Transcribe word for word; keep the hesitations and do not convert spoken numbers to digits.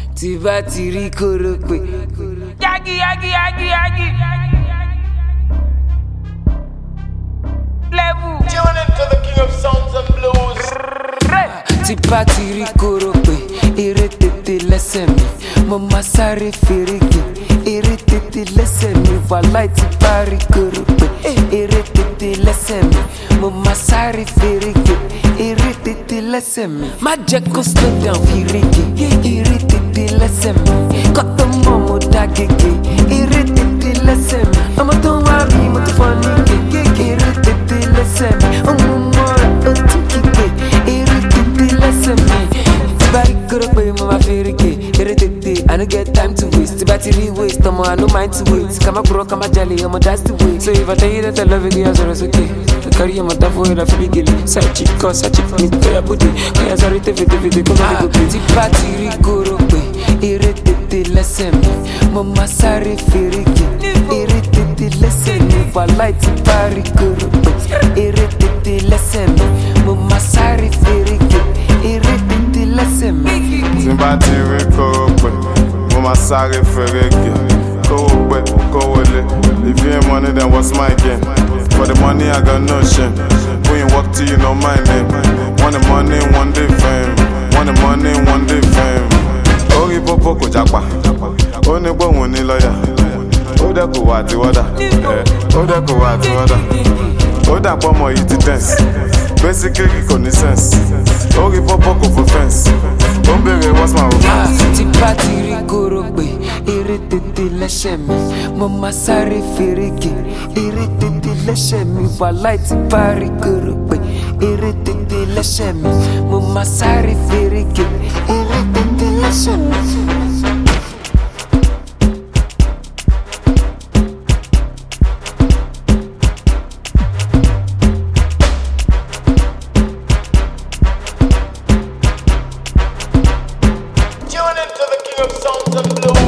tí bá ti rí kóró pé. Yagi, yagi, yagi, yagi. Level. Tune into the king of sounds and blues. Tí bá ti rí kóró pé, eré tètè lẹ́sẹ̀ mi. Mo máa sáré fèrègè, eré tètè lẹ́sẹ̀ mi. Wàláì tí bá rí kóró pé, eré tètè lẹ́sẹ̀ mi. Mo máa sáré fèrègè, eré tètè lẹ́sẹ̀ mi. Má jẹ́ kó slow down fèrègè, eré tètè lẹ́sẹ̀ mi. Kọ́tọ́ mọ́ mo dá gègé, eré tètè lẹ́sẹ̀ mi. Ọmọ tó ń wá mi, mo ti fọ́ ní gègé, eré tètè lẹ́sẹ̀ mi. Ọmọ mọ́ra ó tún kígbe, eré tètè lẹ́sẹ̀ mi. Tí bá rí kóró pé mo máa fèrègè, eré tètè, I no get time to waste. Tí bá ti rí waste, ọmọ I no mind to wait. Ká má gbúrọ̀, ká má jalè, ọmọ that's the way. So if I tell you that I love you, girl, sọ̀rọ̀ sókè. Carry your mother for her, feel gilly. Side chick, cause side chick, meet for your booty. Kaya sorry, te fete fete, come on, go play. Tí bá ti rí kóró pé, eré tètè lẹ́sẹ̀ mi. Mo máa sáré fèrègè, eré tètè lẹ́sẹ̀ mi. Wàláì tí bá rí kóró pé, eré tètè lẹ́sẹ̀ mi. Mo máa sáré fèrègè, eré tètè lẹ́sẹ̀ mi. Tí bá ti rí kóró pé, mo máa sáré fèrègè. Kówó pé, kówó lé. If you ain't money, then what's my game? For the money, I got no shame. When you walk till you know my name. Want the money, one day fame. Want the money, one day fame. Orí popo kò japa. Ó ní pé òun ní lọ́yà. Ó dẹ̀ kò wá àti wọ́dà. Ó dẹ̀ kò wá àti wọ́dà. Ó dà pọ̀ mọ́ yìí ti tense. Basically kò ní sense. Orí popo kò fò fence. Ó ń bèrè what's my romance. Tí bá ti rí kóró pé, eré tètè lẹ́sẹ̀ mi. Mo máa sáré fèrègè, eré tètè lẹ́sẹ̀ mi. Wàláì tí bá rí kóró pé, eré tètè lẹ́sẹ̀ mi. Mo máa sáré fèrègè, eré tètè lẹ́sẹ̀ mi. Tune into the king of sounds and blues.